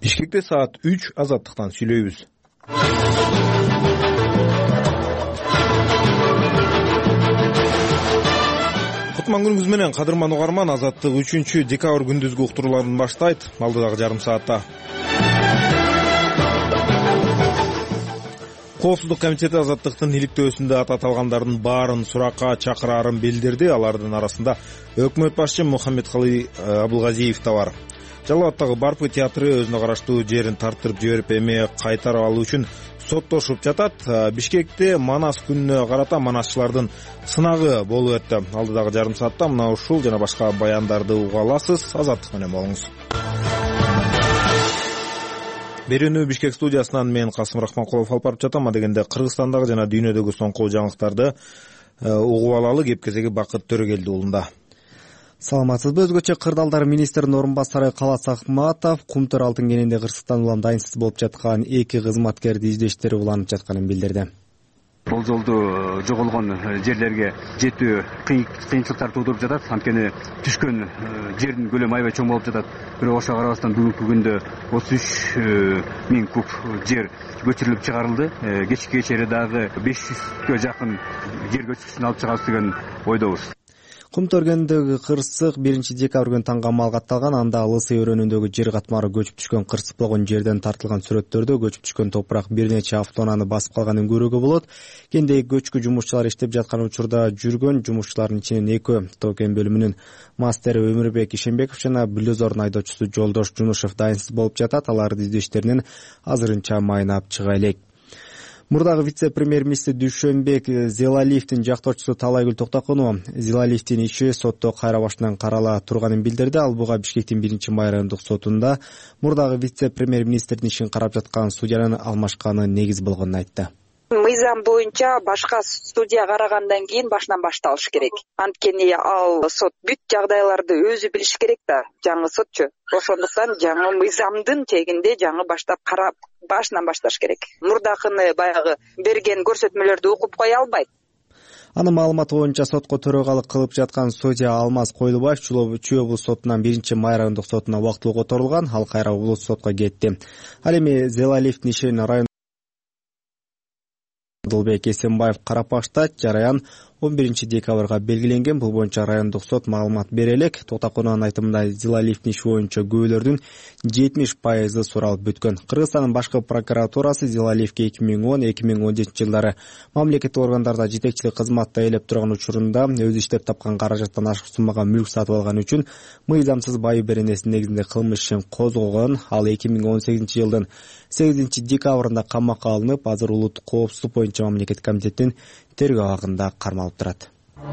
Бишкекте саат 3 азаттыктан сүйлөйбүз. Кутман күнүңүз менен кадырман угарман, Азаттык 3 декабрь күндүзгү уктурууларын баштайт. Алдыдагы жарым саатта Коопсуздук комитети Азаттыктын иликтөөсүндө аталгандардын баарын суракка чакыраарын билдирди. Алардын арасында өкмөт башчы Мухаммедкалый Абылгазиев да бар. Жалал Абадтагы Барпы театры өзүнө караштуу жерин тарттырып жиберип, эми кайтарып алуу үчүн соттошуп жатат. Бишкекте Манас күнүнө карата манасчылардын сынагы болуп өттү. Алдыдагы жарым саатта мына ушул жана башка баяндарды уга аласыз. Азаттык менен болуңуз. Берүүнү Бишкек студиясынан мен Касым Рахманкулов алып барып жатам. Дегенде Кыргызстандагы жана дүйнөдөгү соңку жаңылыктарды угуп алалы. Кеп кезеги Бакыт Төрөгелди уулунда. Саламатсызбы? Өзгөчө кырдаалдар министринин орун басары Калас Акматов Кумтөр алтын кенинде Кыргызстан улам дайынсыз болуп жаткан 2 кызматкерди издештери уланып жатканын билдирди. Бул жолду жоголгон жерлерге жетүү кыйынчылыктар туудуруп жатат. Анткени түшкөн жердин көлөмү аябай чоң болуп жатат. Бирок ошого карабастан бүгүнкү күндө 33.000 куб жер көчүрүлүп чыгарылды. Кечке чейин дагы 500гө жакын жер көчкүчүн алып чыгабыз деген ойдобуз. Кумтөргөндөгү кырсык 1 декабрь күнү таңга амалга атталган. Анда Лысый өрөөнүндөгү жер катмары көчүп түшкөн кырсык болгон жерден тартылган сүрөттөрдө көчүп түшкөн топурак бир нече автоунааны басып калганын көрүүгө болот. Кендеги көчкү жумушчулар иштеп жаткан учурда жүргөн жумушчулардын ичинен 2 Токен бөлүмүнүн мастери Өмүрбек Ишенбеков жана Бүлөзордун айдоочусу Жолдош Жунушев дайынсыз болуп жатат. Аларды издештеринен азырынча майнап чыга элек. Мурдагы вице-премьер-министр Дүйшөнбек Зелалиевдин жактоочусу Талайгүл Токтокунова Зелалиевдин иши сотто кайра башынан карала турганын билдирди. Ал буга Бишкектин 1 райондук сотунда мурдагы вице-премьер-министрдин ишин карап жаткан судьянын алмашканы негиз болгонун айтты. Мыйзам боюнча башка судья карагандан кийин башынан башталыш керек. Анткени ал сот бүт жагдайларды өзү билиш керек да, жаңы сотчу. Ошондуктан жаңы мыйзамдын тегинде жаңы баштап карап башынан башташ керек. Мурдакыны баягы берген көрсөтмөлөрдү окуп кое албайт. Анын маалыматы боюнча сотко төрагалык кылып жаткан судья Алмаз Койлубаев Чүй облус сотунан 1 май райондук сотуна убактылуу которулган. Ал кайра облус сотко кетти. Ал эми Зелалиевдин ишин район Дулбек Эсенбаев карап баштайт. Жараян 11 декабрга белгиленген. Бул боюнча райондук сот маалымат бере элек. Токтокунованын айтымында Зелалиевдин иши боюнча күбөлөрдүн 70% суралып бүткөн. Кыргызстандын башкы прокуратурасы Зелалиевге 2010-2017 жылдары мамлекеттик органдарда жетекчилик кызматта ээлеп турган учурунда өзү иштеп тапкан каражаттан ашык суммага мүлк сатып алган үчүн мыйзамсыз байы беренесинин негизинде кылмыш ишин козгогон. Ал 2018 жылдын 8 декабрында камакка алынып, азыр улуттук коопсуздук боюнча мамлекеттик комитеттин тергөө абагында кармалып турат.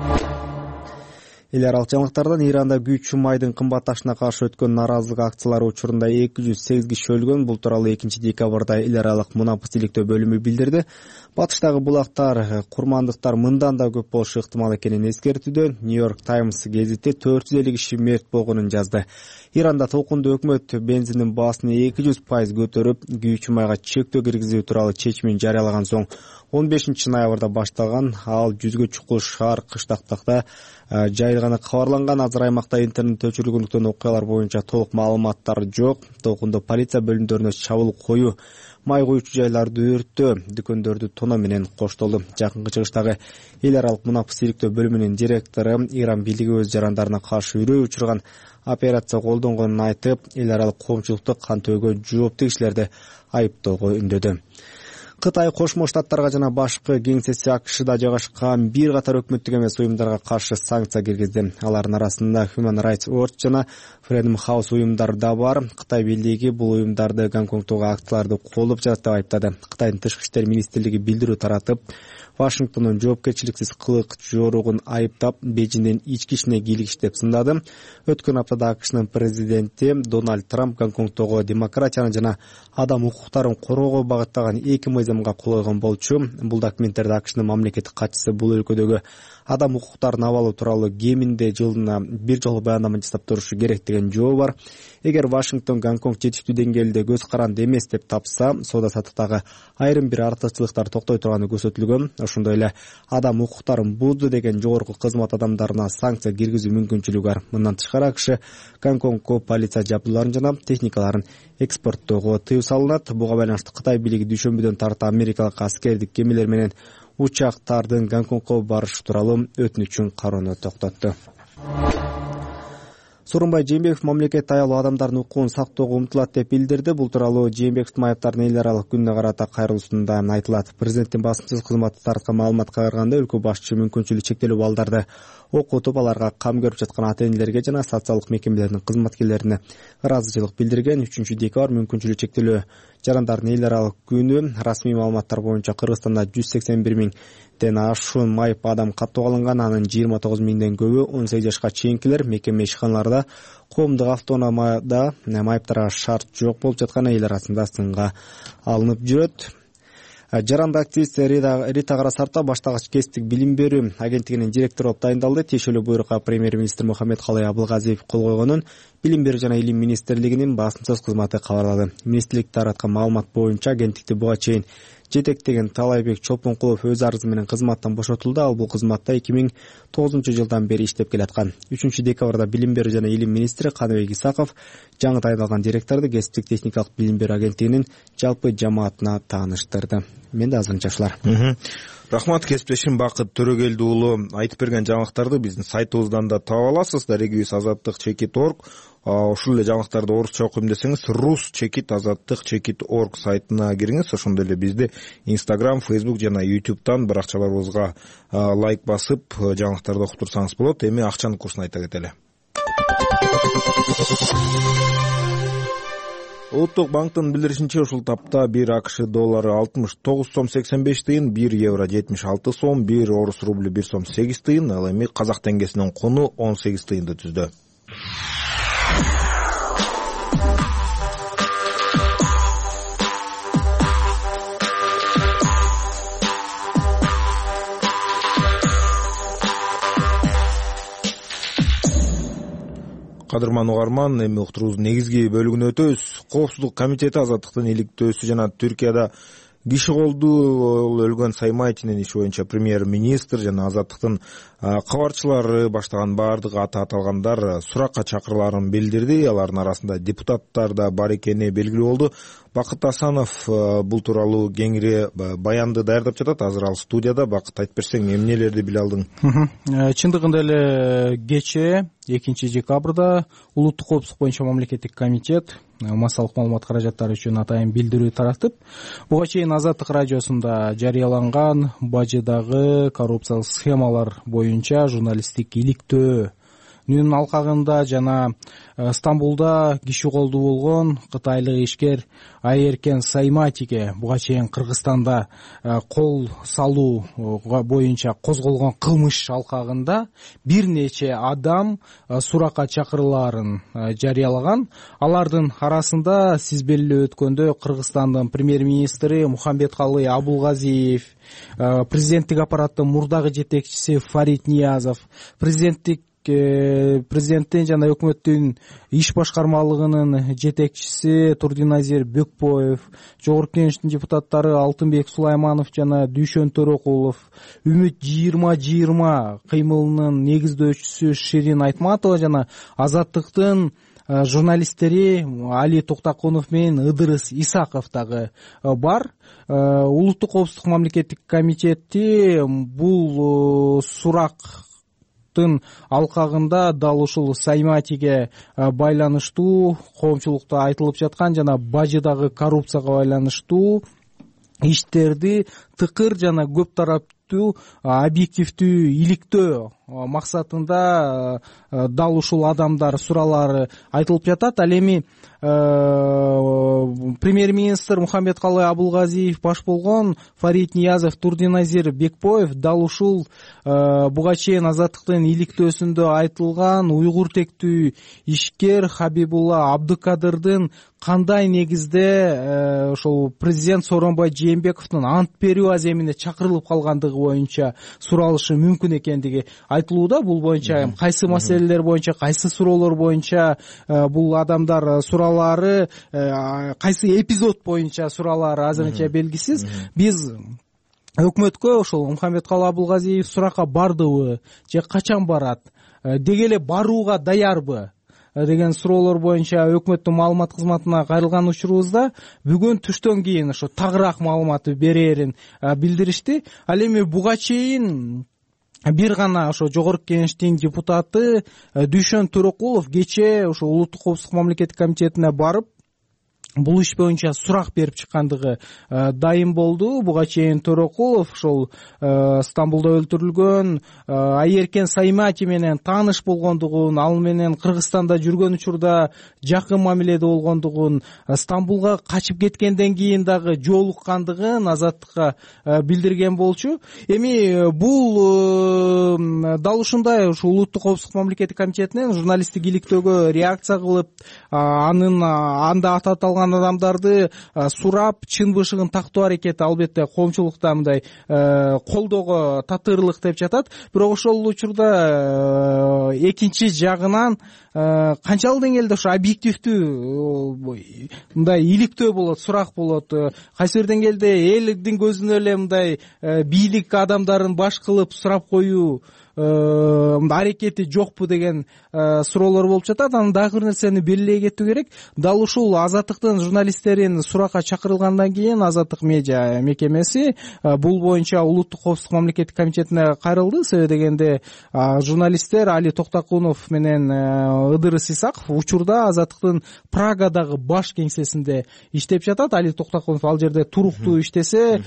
Эл аралык жаңылыктардан Иранда күйүүчү майдын кымбатташына каршы өткөн нааразылык акциялары учурунда 208 киши өлгөн. Бул тууралуу 2 декабрда эл аралык мунапыс иликтөө бөлүмү билдирди. Батыштагы булактар, курмандыктар мындан да көп болушу ыктымал экенин эскертүүдө. Нью-Йорк Таймс гезити 450 киши мерт болгонун жазды. Иранда толкунду өкмөт бензиндин баасын 200% көтөрүп, күйүүчү майга чектөө киргизүү тууралуу чечимин жарыялаган соң 15 ноябрда башталган. Ал жүзгө чукул шаар кыштактакта жайылганы кабарланган. Азыр аймакта интернет өчүрүлгөндүктөн окуялар боюнча толук маалыматтар жок. Толкунду полиция бөлүмдөрүнө чабуул коюу, май куючу жайларды өрттөө, дүкөндөрдү тоноо менен коштолду. Жакынкы чыгыштагы эл аралык мунапыс иликтөө бөлүмүнүн директору Иран бийлиги өз жарандарына каршы үрөө учурган операция колдонгонун айтып, эл аралык коомчулукту кантөөгө жооптуу кишилерди айыптоого үндөдү. Кытай Кошмо Штаттарга жана башкы кеңсеси АКШда жайгашкан бир катар өкмөттүк эмес уюмдарга каршы санкция киргизди. Алардын арасында Human Rights Watch жана Freedom House уюмдары да бар. Кытай бийлиги бул уюмдарды Гонконгдогу акцияларды колдоп жатат деп айыптады. Кытайдын тышкы иштер министрлиги билдирүү таратып, Вашингтондун жоопкерчиликсиз кылык жоругун айыптап, Бейжиңдин ички ишине кийлигиш деп сындады. Өткөн аптада АКШнын президенти Дональд Трамп Гонконгдогу демократияны жана адам укуктарын короого багыттаган 2 мыйзамга кол койгон болчу. Бул документтерде АКШнын мамлекеттик катчысы бул өлкөдөгү адам укуктарын абалы тууралуу кеминде жылына 1 жолу баяндама жасап турушу керек деген деген жообу бар. Эгер Вашингтон Гонконг жетиштүү деңгээлде көз каранды эмес деп тапса, соода саттыктагы айрым бир артыкчылыктар токтой турганы көрсөтүлгөн. Ошондой эле адам укуктарын бузду деген жогорку кызмат адамдарына санкция киргизүү мүмкүнчүлүгү бар. Мындан тышкары АКШ Гонконгко полиция жабдууларын жана техникаларын экспорттоого тыюу салынат. Буга байланыштуу Кытай бийлиги дүйшөмбүдөн тарта америкалык аскердик кемелер менен учактардын Гонконгко барышы тууралуу өтүнүчүн кароону токтотту. Сооронбай Жээнбеков мамлекет аялуу адамдардын укугун сактоого умтулат деп билдирди. Бул тууралуу Жээнбековдун майыптардын эл аралык күнүнө карата кайрылуусунда айтылат. Президенттин басымсыз кызматы тарткан маалыматка караганда өлкө башчысы мүмкүнчүлүгү чектелүү балдарды окутуп, аларга кам көрүп жаткан ата-энелерге жана социалдык мекемелердин кызматкерлерине ыраазычылык билдирген. 3-декабрь мүмкүнчүлүгү чектелүү жарандардын эл аралык күнү. Расмий маалыматтар боюнча Кыргызстанда 181 миңден ашуун майып адам каттоого алынган. Анын 29 миңден көбү 18 жашка чейинкилер. Мекеме ишканаларда коомдук автоунаамада майыптарга шарт жок болуп жатканы эл арасында сынга алынып жүрөт. Жаранды активист Рита Карасарта баштагыч кесиптик билим берүү агенттигинин директору болуп дайындалды. Тиешелүү буйрукка премьер-министр Мухаммедкалый Абылгазиев кол койгонун Билим берүү жана илим министрлигинин басымсыз кызматы кабарлады. Министрлик тараткан маалымат боюнча агенттикти буга чейин жетектеген Талайбек Чолпонкулов өз арызы менен кызматтан бошотулду. Ал бул кызматта 2009-жылдан бери иштеп келаткан. 3-декабрда Билим берүү жана илим министри Каныбек Исаков жаңы тайындалган директорду кесиптик техникалык билим берүү агенттигинин жалпы жамаатына тааныштырды. Менде азырынча ушулар. Рахмат, кесиптешим Бакыт Төрөгелди уулу. Айтып берген жаңылыктарды биздин сайтыбыздан да таба аласыз. Дарегибиз azatlyk.org. Ушул эле жаңылыктарды орусча окуйм десеңиз rus.azatlyk.org сайтына кириңиз. Ошондой эле бизди Instagram, Facebook жана YouTube'дан баракчаларыбызга лайк басып жаңылыктарды окуп турсаңыз болот. Эми акчанын курсун айта кетели. Улуттук банктын билдиришинче, ушул тапта 1 АКШ доллары 69 сом 85 тыйын, 1 евро 76 сом, 1 орус рублю 1 сом 8 тыйын, ал эми казак теңгесинин куну 18 тыйынды түздү. Кадырман угарман, эми уктуруубуздун негизги бөлүгүнө өтөбүз. Коопсуздук комитети азаттыктын иликтөөсү жана Түркияда киши колду өлгөн Саймайтинин иши боюнча премьер-министр жана азаттыктын кабарчылары баштаган баардык аты аталгандар суракка чакырыларын билдирди. Алардын арасында депутаттар да бар экени белгилүү болду. Бакыт Асанов бул тууралуу кеңири баянды даярдап жатат. Азыр ал студияда. Бакыт, айтып берсең, эмнелерди биле алдың? Чындыгында эле кечээ 2-декабрда улуттук коопсуздук боюнча мамлекеттик комитет массалык маалымат каражаттары үчүн атайын билдирүү таратып, буга чейин Азаттык радиосунда жарыяланган бажыдагы коррупциялык схемалар боюнча журналисттик иликтөөнүн алкагында жана Стамбулда киши колду болгон кытайлык ишкер Айеркен Сайматиге буга чейин Кыргызстанда кол салуу боюнча козголгон кылмыш алкагында бир нече адам суракка чакырылаарын жарыялаган. Алардын арасында сиз белгилеп өткөндөй Кыргызстандын премьер-министри Мухаммедкалый Абылгазиев, президенттик аппараттын мурдагы жетекчиси Фарид Ниязов, президенттин жана өкмөттүн иш башкармалыгынын жетекчиси Турдиназир Бөкпоев, жогорку кеңештин депутаттары Алтынбек Сулайманов жана Дүйшөн Төрөкулов, Үмүт 2020 кыймылынын негиздөөчүсү Ширин Айтматова жана Азаттыктын журналисттери Али Токтакунов менен Ыдырыс Исаков дагы бар. Улуттук коопсуздук мамлекеттик комитети бул сурак алкагында дал ушул Сайматиге байланыштуу коомчулукта айтылып жаткан жана бажыдагы коррупцияга байланыштуу иштерди тыкыр жана көп тараптуу объективдүү иликтөө максатында дал ушул адамдар суроолору айтылып жатат. Ал эми премьер-министр Мухаммедкалый Абылгазиев баш болгон Фарид Ниязов, Турдиназир Бекпоев дал ушул буга чейин Азаттыктын иликтөөсүндө айтылган уйгур тектүү ишкер Хабибулла Абдыкадырдын кандай негизде ошол президент Сооронбай Жээнбековдун ант берүү аземине чакырылып калгандыгы боюнча суралышы мүмкүн экендиги айтылууда. Бул боюнча кайсы маселелер боюнча, кайсы суроолор боюнча бул адамдар суроолору, кайсы эпизод боюнча суроолору азырынча белгисиз. Биз өкмөткө ошол Мухаммедкалый Абылгазиев суракка бардыбы же качан барат, деги эле барууга даярбы деген суроолор боюнча өкмөттүн маалымат кызматына кайрылган учурубузда бүгүн түштөн кийин ошо тагыраак маалымат берерин билдиришти. Ал эми буга чейин бир гана ошо жогорку кеңештин депутаты Дүйшөн Төрөкулов кечээ ошо Улуттук коопсуздук мамлекеттик комитетине барып бул иш боюнча сурак берип чыккандыгы дайым болду. Буга чейин Төрөкулов ошол Стамбулда өлтүрүлгөн Айеркен Саймати менен тааныш болгондугун, ал менен Кыргызстанда жүргөн учурда жакын мамиледе болгондугун, Стамбулга качып кеткенден кийин дагы жолуккандыгын Азаттыкка билдирген болчу. Эми бул дал ушундай ушу Улуттук коопсуздук мамлекеттик комитетинен журналисттик иликтөөгө реакция кылып, анда аталган адамдарды сурап, чын бышыгын тактоо аракети албетте коомчулукта мындай колдоого татырлык деп жатат. Бирок ошол учурда экинчи жагынан канчалык деңгээлде ошо объективдүү мындай иликтөө болот, сурак болот, кайсы бир деңгээлде элдин көзүнө эле мындай бийлик адамдарын баш кылып сурап коюу аракети жокпу деген суроолор болуп жатат. Анан дагы бир нерсени белгилей кетүү керек. Дал ушул Азаттыктын журналисттерин суракка чакырылгандан кийин Азаттык медиа мекемеси бул боюнча Улуттук коопсуздук мамлекеттик комитетине кайрылды. Себеби дегенде журналисттер Али Токтокунов менен Ыдырыс Исаков учурда Азаттыктын Прагадагы баш кеңсесинде иштеп жатат. Али Токтокунов ал жерде туруктуу иштесе,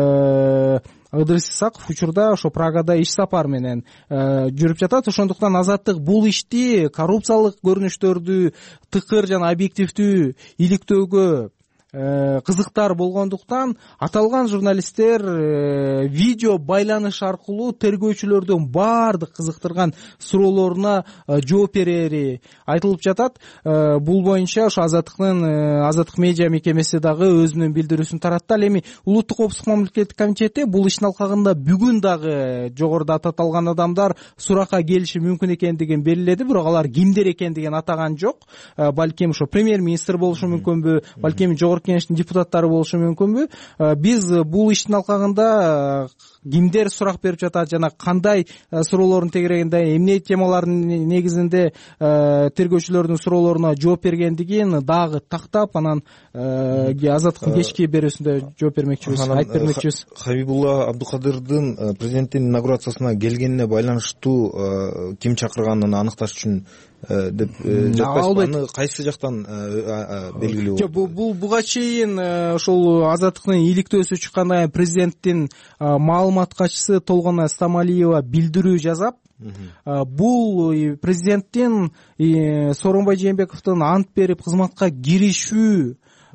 Ыдырыс Исаков учурда ошо Прагада иш сапар менен жүрүп жатат. Ошондуктан Азаттык бул ишти коррупциялык көрүнүштөрдү тыкыр жана объективдүү иликтөөгө кызыктар болгондуктан аталган журналисттер видео байланыш аркылуу тергөөчүлөрдүн баардык кызыктырган суроолоруна жооп берери айтылып жатат. Бул боюнча ошо Азаттык медиа мекемеси дагы өзүнүн билдирүүсүн таратты. Ал эми Улуттук коопсуздук мамлекеттик комитети бул иштин алкагында бүгүн дагы жогоруда аталган адамдар суракка келиши мүмкүн экендигин белгиледи. Бирок алар кимдер экендигин атаган жок. Балким ошо премьер-министр болушу мүмкүнбү, балким жогорку кеңештин депутаттары болушу мүмкүнбү? Биз бул иштин алкагында кимдер сурак берип жатат жана кандай суроолордун тегерегинде эмне темалардын негизинде тергөөчүлөрдүн суроолоруна жооп бергендигин дагы тактап, анан Азаттыктын кечки берүүсүндө жооп бермекчибиз, айтып бермекчибиз. Хабибулла Абдукадырдын президенттин инаугурациясына келгенине байланыштуу ким чакырганын аныкташ үчүн деп жатпайсызбы? Аны кайсы жактан белгилүү болот? Буга чейин ошол Азаттыктын иликтөөсү чыккандан кийин президенттин маалымат катчысы Толгон Стамалиева билдирүү жасап, бул президенттин Сооронбай Жээнбековдун ант берип кызматка киришүү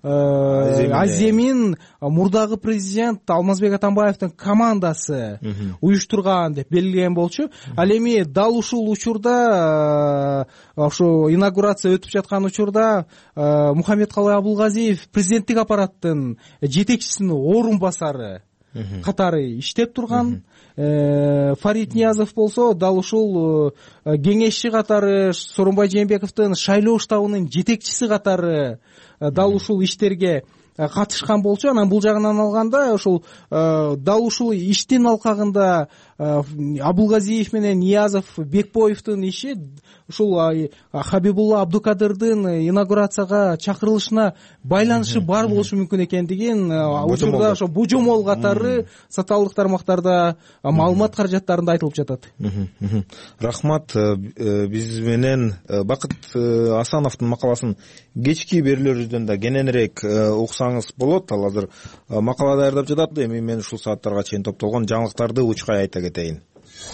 аземин мурдагы президент Алмазбек Атамбаевдин командасы уюштурган деп белгилеген болчу. Ал эми дал ушул учурда ошо инаугурация өтүп жаткан учурда Мухаммедкалый Абылгазиев президенттик аппараттын жетекчисинин орун басары катары иштеп турган. Фарид Ниязов болсо дал ушул кеңешчи катары, Сооронбай Жээнбековдун шайлоо штабынын жетекчиси катары дал ушул иштерге катышкан болчу. Анан бул жагынан алганда ушул дал ушул иштин алкагында Абылгазиев менен Ниязов, Бекбоевдун иши ушул Хабибулла Абдукадырдын инаугурацияга чакырылышына байланышы бар болушу мүмкүн экендигин учурда ошо божомол катары саталык тармактарда маалымат каражаттарында айтылып жатат. Рахмат. Биз менен Бакыт Асановдун макаласын кечки берүүлөрүбүздөн да кененирээк уксаңыз болот. Ал азыр макала даярдап жатат. Эми мен ушул сааттарга чейин топтолгон жаңылыктарды учкай айта кетейин.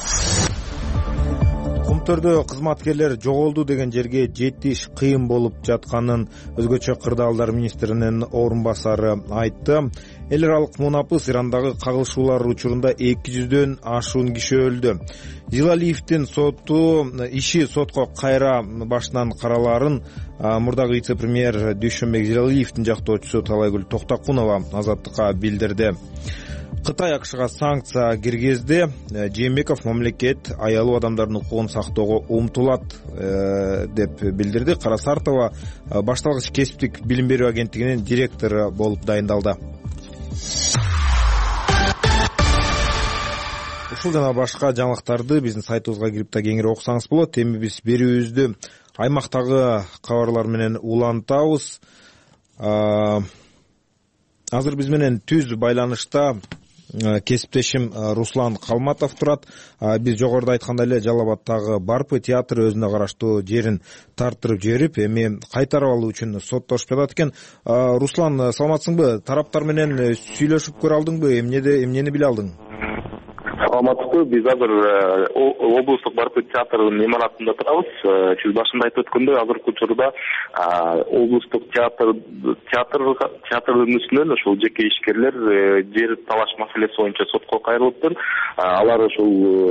Кумтөрдө кызматкерлер жоголду деген жерге жетиш кыйын болуп жатканын өзгөчө кырдаалдар министринин орун басары айтты. Эл аралык мунапыс Ирандагы кагылышуулар учурунда 200дөн ашуун киши өлдү. Дилалиевдин иши сотко кайра башынан каралаарын мурдагы вице-премьер Дүйшөнбек Дилалиевдин жактоочусу Талайгүл Токтокунова Азаттыкка билдирди. Кытай АКШга санкция киргизди. Жээнбеков мамлекет аялуу адамдардын укугун сактоого умтулат деп билдирди. Кара Сартова башталгыч кесиптик билим берүү агенттигинин директору болуп дайындалды. Ушул жана башка жаңылыктарды биздин сайтыбызга кирип да кеңири окусаңыз болот. Эми биз берүүбүздү аймактагы кабарлар менен улантабыз. Азыр биз менен түз байланышта кесиптешим Руслан Калматов турат. Биз жогоруда айткандай эле Жалал Абадтагы Барпы театры өзүнө караштуу жерин тартырып жиберип, эми кайтарып алуу үчүн соттошуп жатат экен. Руслан, саламатсыңбы? Тараптар менен сүйлөшүп көрө алдыңбы? Эмнени биле алдың? Саламатсызбы. Биз азыр облустук Барпы театрынын имаратында турабыз. Сиз башында айтып өткөндөй, азыркы учурда облустук театрдын үстүнөн ошол жеке ишкерлер жер талаш маселеси боюнча сотко кайрылыптыр. Алар ошол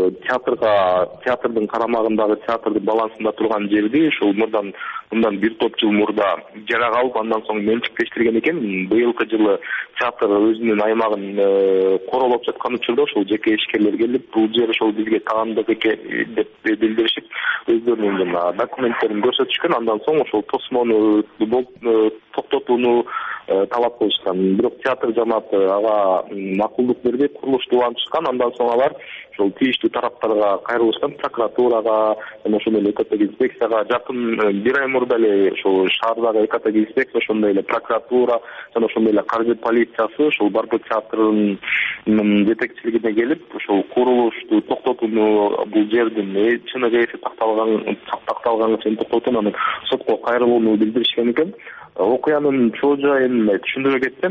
театрдын карамагындагы театрдын балансында турган жерди ошол мындан бир топ жыл мурда жарак алып, андан соң менчиктештирген экен. Быйылкы жылы театр өзүнүн аймагын королоп жаткан учурда ошол жеке ишкерлер келип, бул жер ошол бизге таандык экен деп билдиришип, өздөрүнүн документтерин көрсөтүшкөн. Андан соң ошол тосмону токтотууну талап кылышкан. Бирок театр жамааты ага макулдук бербей, курулушту улантышкан. Андан соң алар ошол тийиштүү тараптарга кайрылышкан, прокуратурага жана ошондой эле экотек инспекцияга. Жакын бир ай мурда эле ошол шаардагы экотек инспекция, ошондой эле прокуратура жана ошондой эле каржы полициясы ошол Барпы театрынын жетекчилигине келип, ошол курулушту токтотууну, бул жердин чыныгы эси такталганга чейин токтотууну, анан сотко кайрылууну билдиришкен экен. Окуянын чоо жайын түшүндүрө кетсем,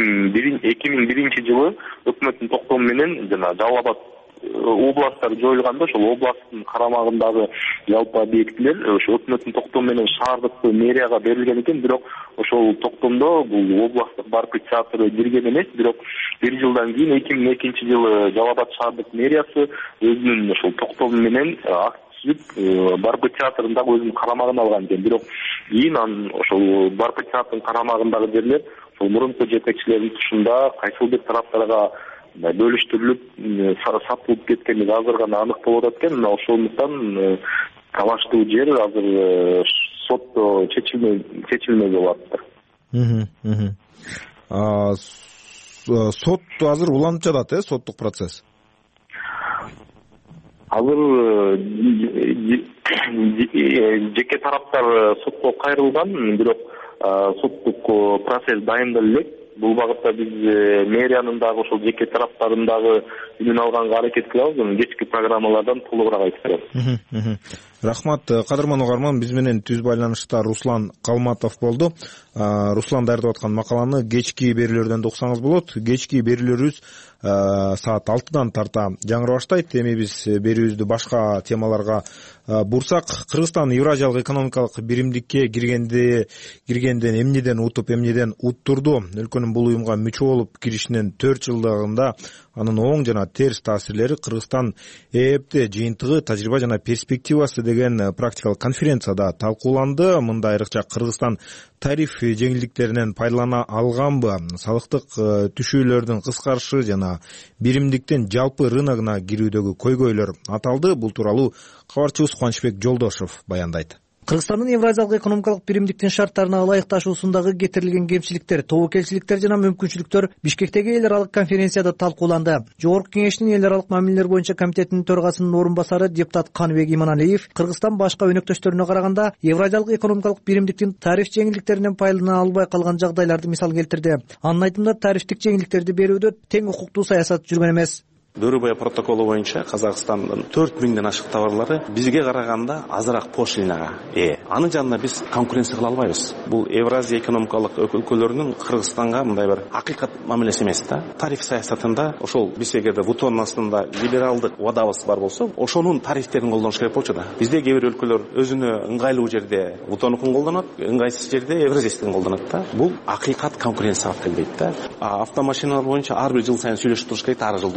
2001 жылы өкмөттүн токтому менен жана Жалал Абад областтар жоюлганда, ошол областтын карамагындагы жалпы объектилер ошо өкмөттүн токтому менен шаардык мэрияга берилген экен. Бирок ошол токтомдо бул областтык Барпы театры кирген эмес. Бирок бир жылдан кийин 2002 жылы Жалал Абад шаардык мэриясы өзүнүн ошол токтому менен Барпы театрын дагы өзүнүн карамагына алган экен. Бирок кийин ошол Барпы театрынын карамагындагы жерлер ошол мурунку жетекчилердин тушунда кайсыл бир тараптарга бөлүштүрүлүп сатылып кеткендиги азыр гана анык болуп атат экен. Ошондуктан талаштуу жер азыр сотто чечилмей болуп атат. Сот азыр уланып жатат, соттук процесс. Азыр жеке тараптар сотко кайрылган, бирок соттук процесс дайындалып элек. Бул багытта биз мэриянын дагы ошол жеке тараптарын дагы үнүн алганга аракет кылабыз. Кечки программалардан толугураак айтып берем. Рахмат. Кадырман угарман, биз менен түз байланышта Руслан Калматов болду. Руслан даярдап аткан макаланы кечки берүүлөрдөн да уксаңыз болот. Кечки берүүлөрүбүз саат 6-дан тарта жаңыры баштайт. Эми биз берүүбүздү башка темаларга бурсак, Кыргызстан Евразиялык экономикалык биримдикке киргенден эмнеден утуп, эмнеден уттурду? Өлкөнүн бул уюмга мүчө болуп киришинин 4 жылдыгында анын оң жана терс таасирлери Кыргызстан ЭЭПте жыйынтыгы, тажрыйба жана перспективасы деген практикалык конференцияда талкууланды. Мында айрыкча Кыргызстан тариф жеңилдиктеринен пайдалана алганбы, салыктык түшүүлөрдүн кыскарышы жана биримдиктин жалпы рыногуна кирүүдөгү көйгөйлөр аталды. Бул тууралуу кабарчыбыз Кубанычбек Жолдошов баяндайт. Кыргызстандын Евразиялык экономикалык биримдиктин шарттарына ылайыкташуусундагы кетирилген кемчиликтер, тобокелчиликтер жана мүмкүнчүлүктөр Бишкектеги эл аралык конференцияда талкууланды. Жогорку кеңештин эл аралык мамилелер боюнча комитетинин төрагасынын орун басары депутат Каныбек Иманалиев Кыргызстан башка өнөктөштөрүнө караганда Евразиялык экономикалык биримдиктин тариф жеңилдиктеринен пайдалана албай калган жагдайларды мисал келтирди. Анын айтымында тарифтик жеңилдиктерди берүүдө тең укуктуу саясат жүргөн эмес. Дөрүбай протоколу боюнча Казакстандын 4000ден ашык товарлары бизге караганда азыраак пошлинага Анын жанында биз конкуренция кыла албайбыз. Бул Евразия экономикалык өлкөлөрүнүн Кыргызстанга мындай бир акыйкат мамилеси эмес да. Тариф саясатында ошол биз эгерде ВУТОнун астында либералдык убадабыз бар болсо, ошонун тарифтерин колдонуш керек болчу да. Бизде кээ бир өлкөлөр өзүнө ыңгайлуу жерде ВУТОнукун колдонот, ыңгайсыз жерде Евразиясын колдонот да. Бул акыйкат конкуренцияга алып келбейт да. Автомашиналар боюнча ар бир жыл сайын сүйлөшүп туруш керек, ар жылдыр.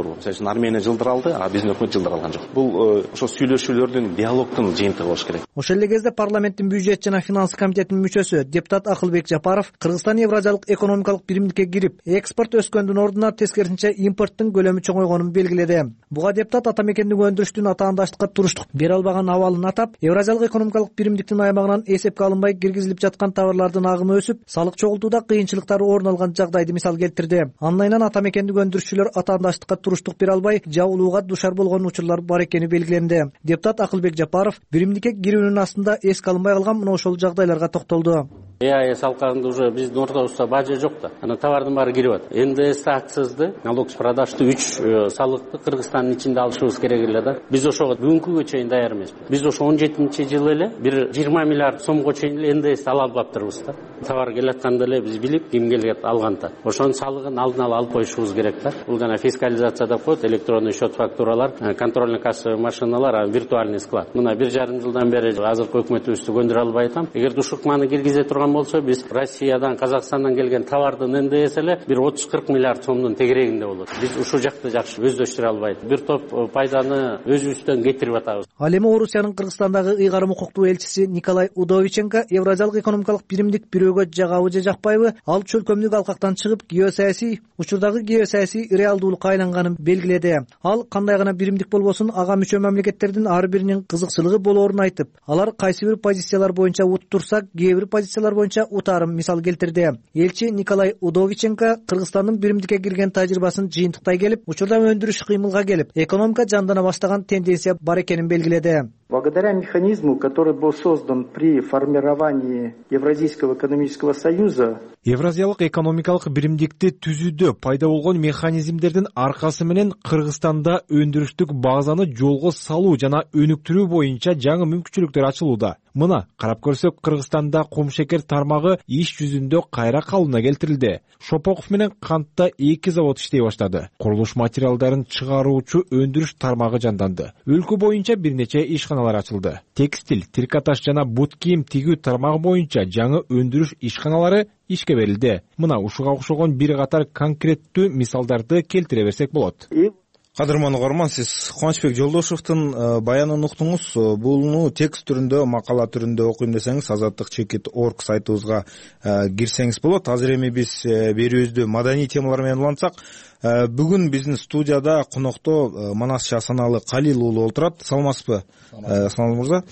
болсун Армения жылдыр алды, а биздин өкмөт жылдыр алган жок. Бул ошо сүйлөшүүлөрдүн, диалогдун жыйынтыгы болуш керек. Ошол эле кезде парламенттин бюджет жана финансы комитетинин мүчөсү депутат Акылбек Жапаров Кыргызстан Евразиялык экономикалык биримдикке кирип, экспорт өскөндүн ордуна тескерисинче импорттун көлөмү чоңойгонун белгиледи. Буга депутат ата мекендик өндүрүштүн атаандаштыкка туруштук бере албаган абалын атап, Евразиялык экономикалык биримдиктин аймагынан эсепке алынбай киргизилип жаткан товарлардын агымы өсүп, салык чогултууда кыйынчылыктар орун алган жагдайды мисал келтирди. Андан айынан ата мекендик өндүрүшчүлөр атаандаштыкка туруштук бере албай, жабылууга душар болгон учурлар бар экени белгиленди. Депутат Акылбек Жапаров биримдикке кирүүнүн астында эске алынбай калган мына ошол жагдайларга токтолду. ЭАЭС алкагында уже биздин ортобузда бажа жок да. Анан товардын баары кирип атат. НДС акцизди, налог с продажды 3 салыкты Кыргызстандын ичинде алышыбыз керек эле да. Биз ошого бүгүнкүгө чейин даяр эмеспиз. Биз ошо 17-жылы эле бир 20 миллиард сомго чейин эле НДС ала албаптырбыз да. Товар келатканда эле биз билип, ким келет алганда. Ошонун салыгын алдын ала алып коюшубуз керек да. Бул жана фискализация деп коет, электронный счет фактуралар, контрольный кассовый машиналар, виртуальный склад. Мына 1,5 жылдан бери азыркы өкмөтүбүздү көндүрө албай атам. Эгер ушукманы киргизе турган болсо, биз Россиядан, Казакстандан келген товардын НДС эле бир 30-40 миллиард сомдун тегерегинде болот. Биз ушул жакты жакшы өздөштүрө албайт. Бир топ пайданы өзүбүздөн кетирип атабыз. Ал эми Орусиянын Кыргызстандагы ыйгарым укуктуу элчиси Николай Удовиченко Евразиялык экономикалык биримдик бирөөгө жагабы же жакпайбы, ал чөлкөмдүк алкактан чыгып, учурдагы геосаясий реалдуулукка айланганын белгиледи. Ал кандай гана биримдик болбосун, ага мүчө мамлекеттердин ар биринин кызыкчылыгы болоорун айтып, алар кайсы бир позициялар боюнча уттурса, кээ бир позициялар боюнча утарын мисал келтирди. Элчи Николай Удовиченко Кыргызстандын биримдикке кирген тажрыйбасын жыйынтыктай келип, учурда өндүрүш кыймылга келип, экономика жандана баштаган тенденция бар экенин белгиледи. Благодаря механизму, который был создан при формировании Евразийского экономического союза, Евразиялык экономикалык биримдикти түзүүдө пайда болгон механизмдердин аркасы менен Кыргызстанда өндүрүштүк базаны жолго салуу жана өнүктүрүү боюнча жаңы мүмкүнчүлүктөр ачылууда. Мына карап көрсөк, Кыргызстанда кумшекер тармагы иш жүзүндө кайра калыбына келтирилди. Шопоков менен кантта 2 завод иштей баштады. Курулуш материалдарын чыгаруучу өндүрүш тармагы жанданды. Өлкө боюнча бир нече ишканалар ачылды. Текстиль, трикотаж жана бут кийим тигүү тармагы боюнча жаңы өндүрүш ишканалары ишке берилди. Мына ушуга окшогон бир катар конкреттүү мисалдарды келтире берсек болот. Кадырман угарман, сиз Кубанычбек Жолдошовдун баянын уктуңуз. Буну текст түрүндө, макала түрүндө окуйм десеңиз, azatdыкчекит.org сайтыбызга кирсеңиз болот. Азыр эми биз берүүбүздү маданий темалар менен улантсак, бүгүн биздин студияда конокто Манасчы Асаналы Калил уулу отурат. Саламатсызбы, Асаналы мырза?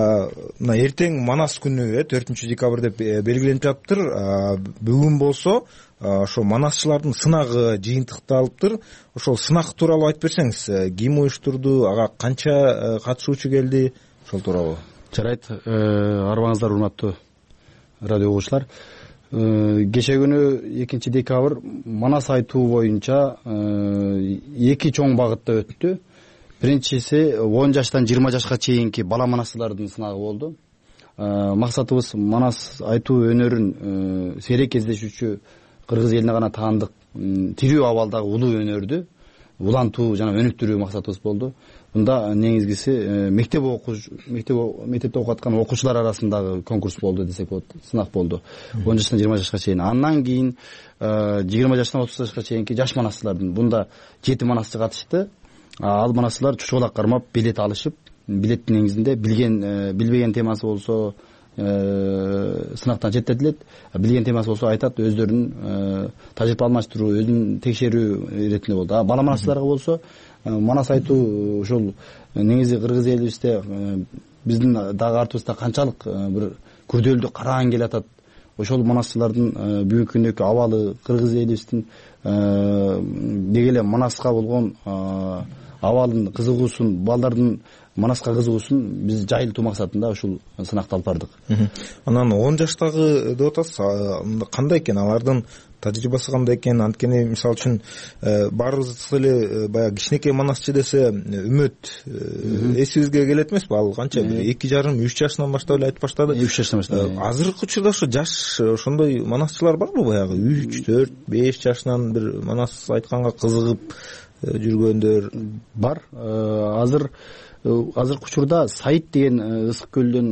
Мына эртең Манас күнү, 4-декабрь деп белгиленип жатыптыр. Бүгүн болсо ошо манасчылардын сынагы жыйынтыкталыптыр. Ошол сынак тууралуу айтып берсеңиз, ким уюштурду, ага канча катышуучу келди, ошол тууралуу. Жарайт, арыбаңыздар урматтуу радио угуучулар. Кече күнү 2-декабрь Манас айтуу боюнча 2 чоң багытта өттү. Биринчиси 10 жаштан 20 жашка чейинки бала манасчылардын сынагы болду. Максатыбыз Манас айтуу өнөрүн сейрек кездешүүчү Кыргыз элине гана таандык тирүү абалдагы улуу өнөрдү улантуу жана өнүктүрүү максатыбыз болду. Мында негизгиси мектепте окуп аткан окуучулар арасындагы конкурс болду десек болот, сынак болду. 10 жаштан 20 жашка чейин. Андан кийин 20 жаштан 30 жашка чейинки жаш манасчылардын бунда 7 манасчы катышты. Ал манасчылар чучулак кармап билет алышып, билеттин негизинде билбеген темасы болсо сынактан четтетилет, билген темасы болсо айтат, өздөрүнүн тажрыйба алмаштыруу, өзүн текшерүү иретинде болду. Бала манасчыларга болсо Манас айтуу ошол негизи Кыргыз элибизде биздин дагы артыбызда канчалык бир күрдөлдүү караан келатат. Ошол манасчылардын бүгүнкү күндөгү абалы, Кыргыз элибиздин деги эле Манаска болгон абалын, кызыгуусун, балдардын Манаска кызыгуусун биз жайылтуу максатында ушул сынакты алып бардык. Анан 10 жаштагы деп атасыз, кандай экен алардын тажрыйбасы, кандай экен? Анткени мисалы үчүн баарыбыз эле баягы кичинекей манасчы десе үмөт эсибизге келет эмеспи? Ал канча 2,5-3 жашынан баштап эле айтып баштады. 3 жаштан баштап. Азыркы учурда ошо жаш ошондой манасчылар барбы? Баягы 3, 4, 5 жашынан бир манас айтканга кызыгып жүргөндөр бар. Азыркы учурда Саид деген Ысык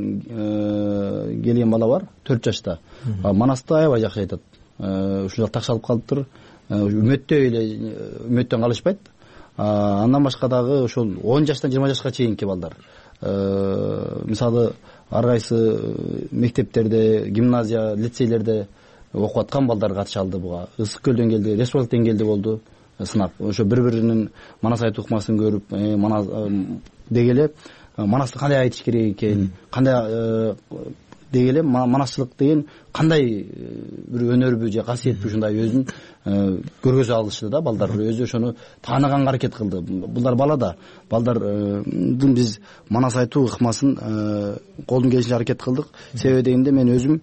көлдөн келген бала бар, 4 жашта. Манасты аябай жакшы айтат. Ушул такшалып калыптыр. Үмөттөн калышпайт. Андан башка дагы ошол 10 жаштан 20 жашка чейинки балдар, мисалы ар кайсы мектептерде, гимназия, лицейлерде окуп аткан балдар катыша алды буга. Ысык көлдөн келди, республика деңгээлде болду сынак. Ошо бири-биринин манас айтуу ыкмасын көрүп, манас дегеле манасты кандай айтыш керек экен, кандай дегеле манасчылык деген кандай бир өнөрбү же касиетпи, ушундай өзүн көргөзө алышты да балдар. Өзү ошону тааныганга аракет кылды. Булар бала да, балдардын биз манас айтуу ыкмасын колдон келишинче аракет кылдык. Себеби дегенде мен өзүм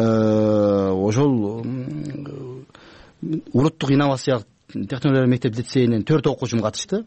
ошол улуттук инновация технология мектеп лицейинен 4 окуучум катышты.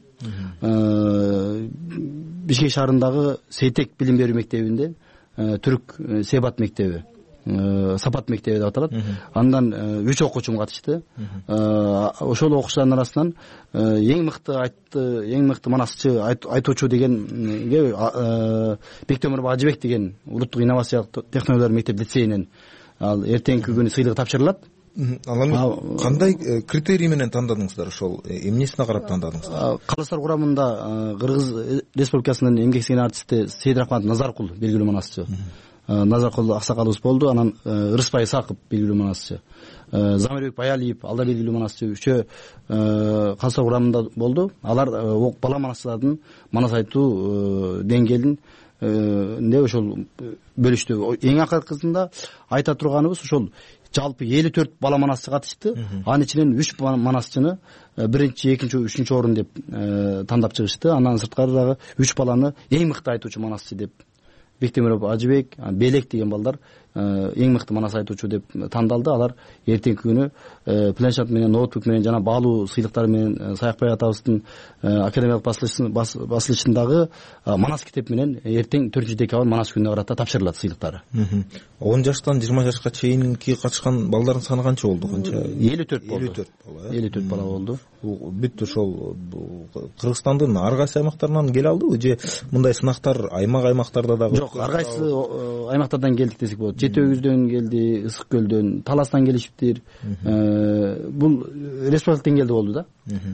Бишкек шаарындагы Сейтек билим берүү мектебинде түрк Себат мектеби, Сапат мектеби деп аталат. Андан 3 окуучум катышты. Ошол окуучулардын арасынан эң мыкты манасчы айтуучу дегенге Бектөмүров Ажыбек деген улуттук инновация технологиялар мектеп лицейинен ал эртеңки күнү сыйлыгы тапшырылат. Ал кандай критерий менен тандадыңыздар, ошол эмнесине карап тандадыңыздар? Калыстар курамында Кыргыз Республикасынын эмгек сиңген артисти Сейдрахмат Назаркул белгилүү манасчы, Назаркул аксакалыбыз болду. Анан Рыспай Исаков белгилүү манасчы, Замирбек Баялиев ал да белгилүү манасчы, үчөө калыстар курамында болду. Алар бала манасчылардын манас айтуу деңгээлин ошол бөлүштү. Эң акыркысында айта турганыбыз ошол жалпы 54 бала манасчы катышты. Анын ичинен 3 манасчыны биринчи, экинчи, үчүнчү орун деп тандап чыгышты. Андан сырткары дагы 3 баланы эң мыкты айтуучу манасчы деп Бектөмүров Ажыбек, Белек деген балдар эң мыкты манас айтуучу деп тандалды. Алар эртеңки күнү планшет менен, ноутбук менен жана баалуу сыйлыктар менен Саякбай атабыздын академиялык басылышындагы манас китеп менен эртең 4-декабрь манас күнүнө карата тапшырылат сыйлыктары. 10 жаштан 20 жашка чейинки катышкан балдардын саны канча болду? 54 болду. 54 бала болду. Бүт ошол Кыргызстандын ар кайсы аймактарынан келе алдыбы же мындай сынактар аймактарда дагы? Жок, ар кайсы аймактардан келдик десек болот. Жети Өгүздөн келди, Ысык көлдөн, Таластан келишиптир. Бул республика деңгээлде болду да.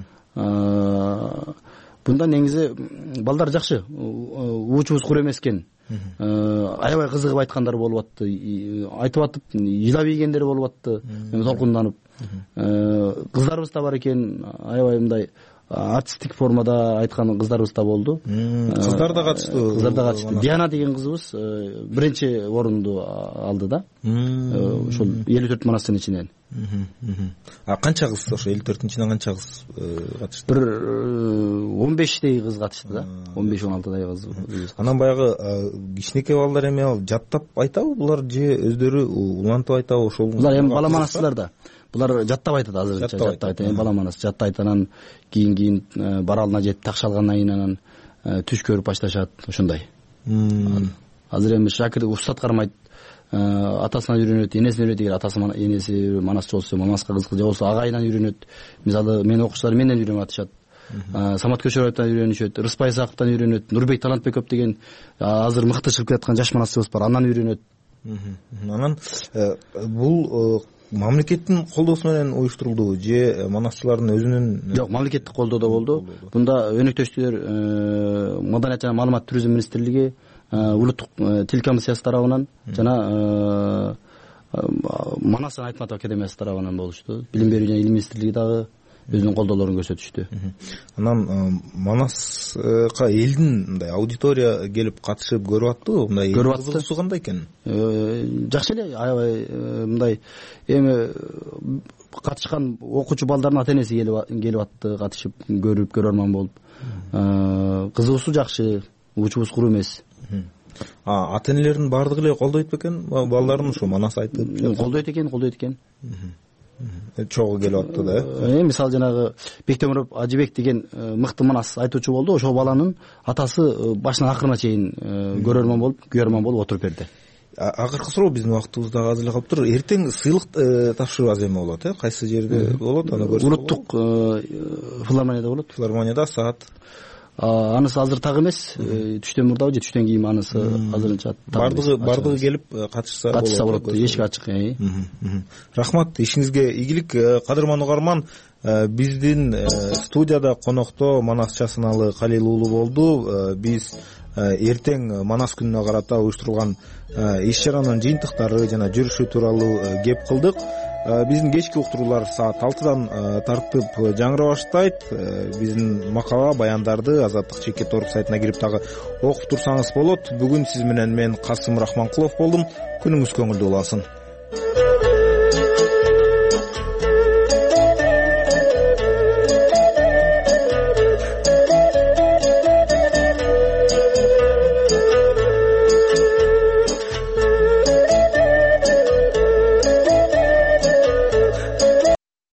Бунда негизи балдар жакшы, уучубуз кур эмес экен. Аябай кызыгып айткандар болуп атты, айтып атып ыйлап ийгендер болуп атты, толкунданып. Кыздарыбыз да бар экен, аябай мындай артисттик формада айткан кыздарыбыз да болду. Кыздар да катышты. Диана деген кызыбыз биринчи орунду алды да. Ошол 54 манастын ичинен. Канча кыз ошо 54-түн ичинен канча кыз катышты? Бир 15дей кыз катышты да. 15-16дай кыз. Анан баягы кичинекей балдар эми ал жаттап айтабы булар же өздөрү улантып айтабы? Ошол булар эми бала манасчылар да. Булар жаттап айтат, азырынча жаттап айтат. Бала манас жаттап айтат, анан кийин баралына жетип такшалгандан кийин анан түш көрүп башташат, ошондой. Азыр эми шакир устат кармайт, атасынан үйрөнөт, энесинен үйрөнөт. Эгер атасы энеси манасчы болсо, мамаска кызык, же болбосо агайынан үйрөнөт. Мисалы менин окуучуларым менден үйрөнүп атышат. Самат Көчөрбаевден үйрөнүшөт, Рыспай Исаковдон үйрөнөт, Нурбек Талантбеков деген азыр мыкты чыгып келаткан жаш манасчыбыз бар, андан үйрөнөт. Анан бул мамлекеттин колдоосу менен уюштурулдубу же манасчылардын өзүнүн? Жок, мамлекеттик колдоодо болду. Бунда өнөктөштүлөр Маданият жана маалымат туризм министрлиги, улуттук тил комиссиясы тарабынан жана Манас Айтматов академиясы тарабынан болушту. Билим берүү жана илим министрлиги дагы өзүнүн колдоолорун көрсөтүштү. Анан Манаска элдин мындай аудитория келип катышып көрүп аттыбы? Мындай кызыгуусу кандай экен? Жакшы эле, аябай мындай эми катышкан окуучу балдардын ата энеси келип атты, катышып көрүп, көрөрман болуп. Кызыгуусу жакшы, уучубуз куру эмес. Ата энелердин баардыгы эле колдойт бекен балдарын ушу манас айтып? Колдойт экен. Чогуу келип атты да. Мисалы жанагы Бектөмүров Ажыбек деген мыкты манас айтуучу болду. Ошол баланын атасы башынан акырына чейин көрөрман болуп, күйөрман болуп отуруп берди. Акыркы суроо, биздин убактыбыз дагы аз эле калыптыр. Эртең сыйлык тапшыруу аз эме болот, кайсы жерде болот? Аны көрсөк. Улуттук филармонияда болот. Филармонияда саат Анысы азыр так эмес, түштөн мурдабы же түштөн кийин анысы азырынча бардыгы келип катышса болот. Эшик ачык. Рахмат, ишиңизге ийгилик. Кадырман угарман, биздин студияда конокто Манас Часыналы Калил уулу болду. Биз эртең Манас күнүнө карата уюштурулган иш чаранын жыйынтыктары жана жүрүшү тууралуу кеп кылдык. Биздин кечки уктуруулар саат 6-дан тартып жаңыра баштайт. Биздин макала, баяндарды Азаттык чекит орг сайтына кирип дагы окуп турсаңыз болот. Бүгүн сиз менен мен Касым Рахманкулов болдум. Күнүңүз көңүлдүү болсун.